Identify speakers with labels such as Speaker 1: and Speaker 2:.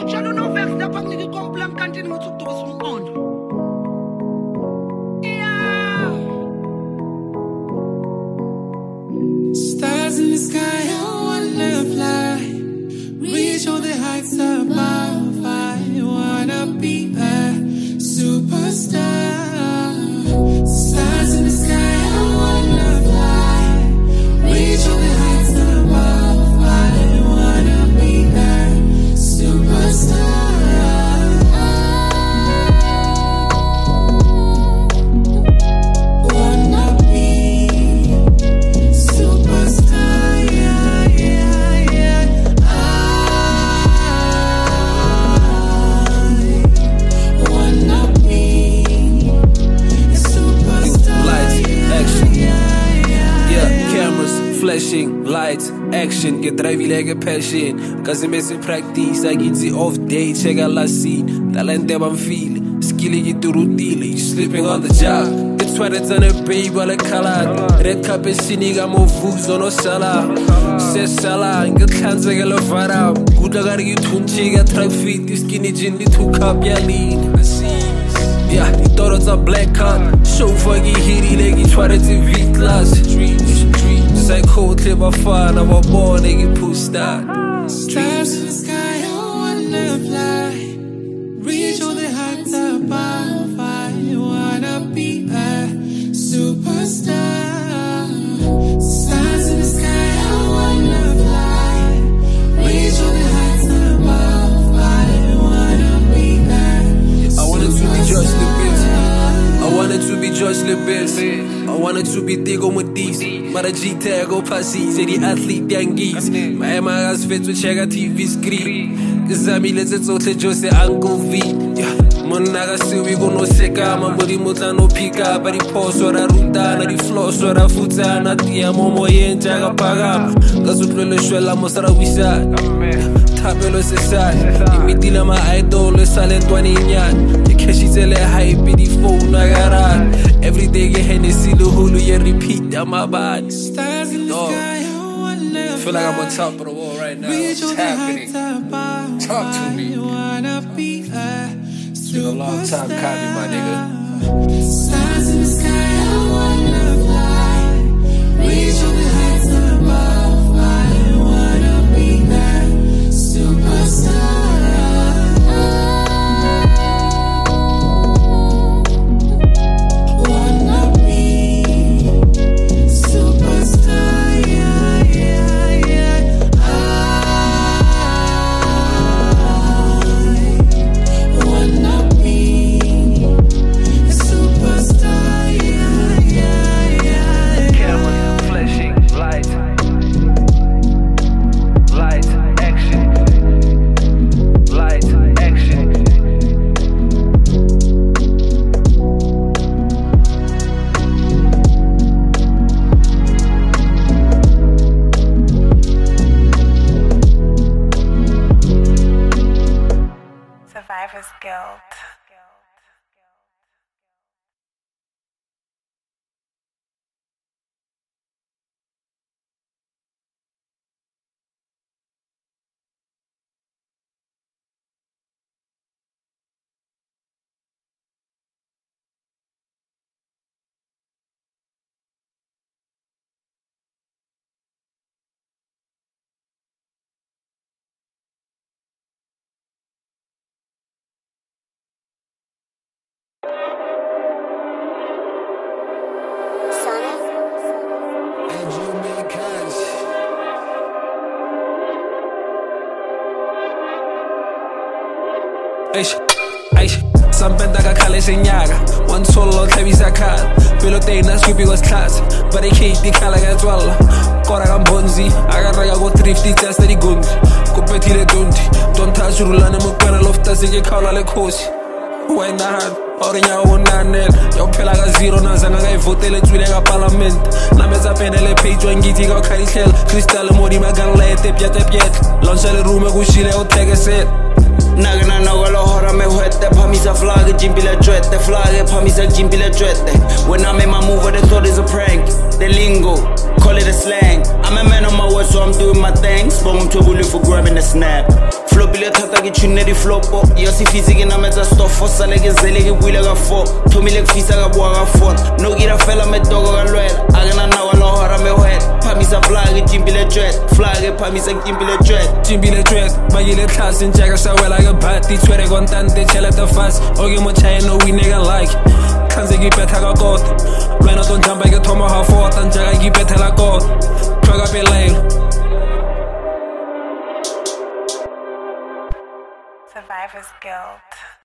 Speaker 1: Stars in the sky, I wanna fly. Reach all the heights above. I wanna be a superstar. Stars in the sky, I wanna fly. Reach all the heights above. I wanna be a superstar.
Speaker 2: Flashing lights, action, get driving like a passion. Cause I'm missing practice, I get the off day, check out last scene. Talent that I'm feeling, skilling it to routine, you sleeping on the job. It's what it's on a baby, like color. Red carpet, singing, I'm on foods on a salad. Says salad, get hands like a lavara. Good, I gotta get tunchi, I try feet, this skinny gin, the 2 cup, yeah, lean. Yeah, the thought it's a black card. So fucking hitty, like you try to V class. Psycho clip of fun, I'm a boy, nigga, push that.
Speaker 1: Stars in the sky, I wanna fly. Reach all the heights above. I wanna be a superstar. Stars in the sky, I wanna fly. Reach all the heights above. I wanna be a superstar.
Speaker 2: I wanted to be George LeBest. I wanted to be George LeBest. I wanted to be Diego Modis. Mara G-Tag o passis, e di athlete yangis. Ma emagas fets with check TV screen. Zami let's tsotle Jose Uncle V. Monaga siwi gono seka, mamori motla no pika, but the post or a rutana, the floss or a futana, tia momo yen jaga paga. Gazutwele shwela mosara wisa. Tapelo se sai, imitila ma idol le salent wani nyan. The keshitele hype the phone nagara. Every day get Hennessy the hulu yeah repeat on my body.
Speaker 1: Stars in the sky, I wanna
Speaker 2: feel like I'm on top of the world right now. What's happening? Talk to me. It's been a long time coming, my nigga.
Speaker 1: Stars in the sky, I wanna fly. Reach all the heights above. I wanna be a superstar.
Speaker 3: Survivor's Guild.
Speaker 2: Aish, Sampenta kakhala esenyaka one solo tlhabisa khala pelo tena sweeping was class but I hate the khala ka tswalla kora ka mbonzi akareka go thrifty testa di gundi kupethile dondi don't touch rulana mokwena lofta se ke khala le khosi wena hard orinya wonanel yo phela ka zero nazanga ngayivotele tswile ka parliament nametsa penele page wangithi ka khayihlela crystal modi maganlete pyete launch le room kushile o tekesela
Speaker 4: Nagana nogolo hora me huete Pamisa flag, jimbile juete Flag, pamisa jimbile juete When I'm in my move, they thought it's a prank The lingo, call it a slang I'm a man on my word, so I'm doing my thing Spoke to bully for grabbing the snap flopile thata ke tshunne di flopo yo se fisi ke nametsa stofo sale ke zele ke buile ka 4 thomile ke fisa ka bua ka phone no gira fela me togo ka lwela agena na wa lo hora me wet phamisa flag jimbile jet flag phamisa jimbile jet
Speaker 2: ba ile tlase ntjaka sa wela ka bati tshwere kontante cheleta fast oke mo china we nigga like khanze ke betha ka kota lwena don't jump ke thoma ha fota ntjaka ke bethela kota tshwaka pelelo
Speaker 3: Survivor's Guild.